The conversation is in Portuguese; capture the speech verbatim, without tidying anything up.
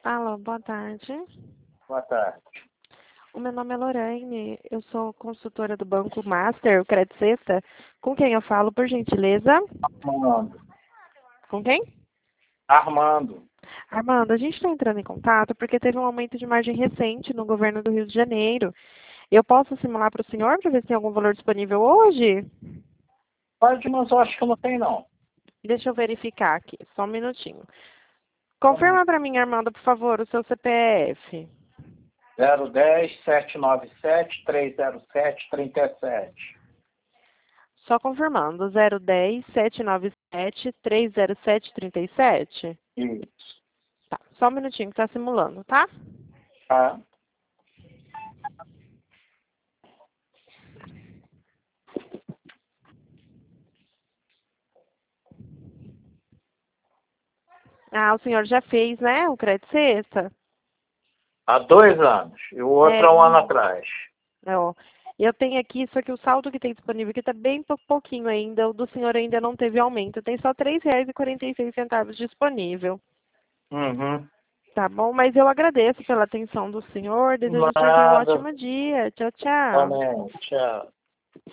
Alô, boa tarde. Boa tarde. O meu nome é Lorraine, eu sou consultora do Banco Master, o Credit Sexta. Com quem eu falo, por gentileza? Armando. Com quem? Armando. Armando, a gente está entrando em contato porque teve um aumento de margem recente no governo do Rio de Janeiro. Eu posso simular para o senhor para ver se tem algum valor disponível hoje? Pode, mas eu acho que não tem, não. Deixa eu verificar aqui, só um minutinho. Confirma para mim, Armando, por favor, o seu C P F. zero um zero, sete nove sete, três zero sete, três sete. Só confirmando, zero um zero, sete nove sete, três zero sete, três sete? Isso. Tá, só um minutinho que está simulando, tá? Tá? Ah, o senhor já fez, né, o Credit Sexta? Há dois anos. E o outro É, há um ano atrás. é, ó. Eu tenho aqui, só que o saldo que tem disponível aqui está bem pou- pouquinho ainda. O do senhor ainda não teve aumento. Tem só três reais e quarenta e seis centavos disponível. Uhum. Tá bom? Mas eu agradeço pela atenção do senhor. Desejo ao senhor um Nada. ótimo dia. Tchau, tchau. Também. Tchau.